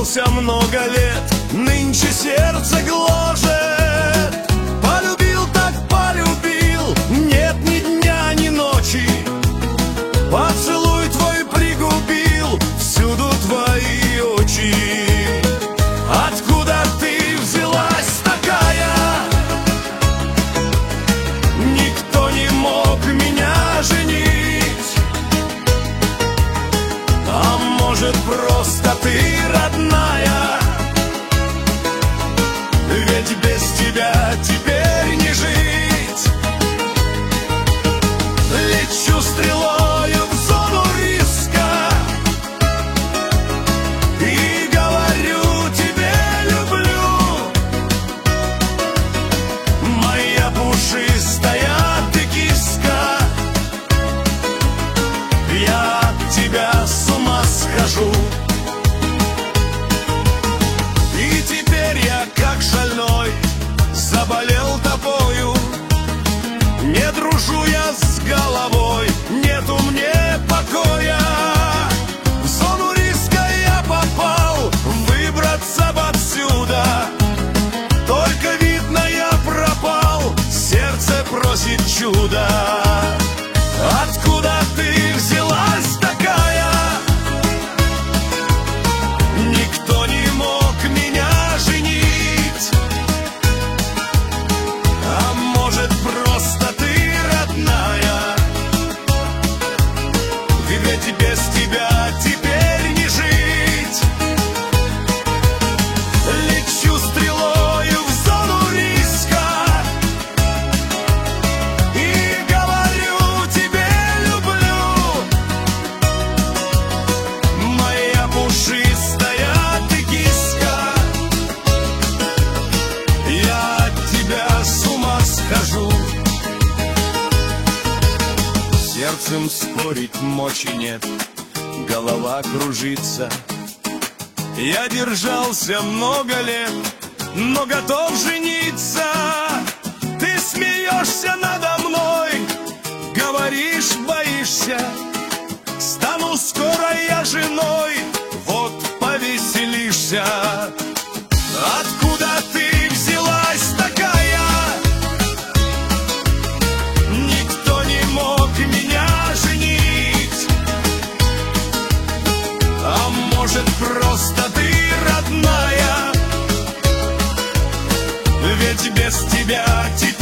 держался много лет, нынче сердце гложет. Полюбил так полюбил, нет ни дня, ни ночи. Поцелуй твой пригубил всюду твои очи. Откуда ты взялась такая? Никто не мог меня женить. А может, просто ты родная? Ведь без тебя теперь не жить. Лечу стрелою в зону риска и говорю тебе люблю. Моя пушистая ты киска, я от тебя с ума схожу. И теперь я как шальной заболел тобою. Не дружу я с головой, нету мне покоя. В зону риска я попал, выбраться бы отсюда. Только видно я пропал, сердце просит чуда. Откуда ты взялась такая? Никто не мог меня женить. А может, просто ты родная? Ведь без тебя теперь не жить. Лечу стрелою в зону риска и говорю тебе люблю. Моя пушистая ты киска, я от тебя с ума схожу. Сердцем спорить мочи нет, голова кружится. Я держался много лет, но готов жениться. Ты смеешься надо мной, говоришь, боишься. Стану скоро я женой, вот повеселишься. Откуда ты взялась такая? Никто не мог меня женить. А может, просто ты родная? Ведь без тебя теперь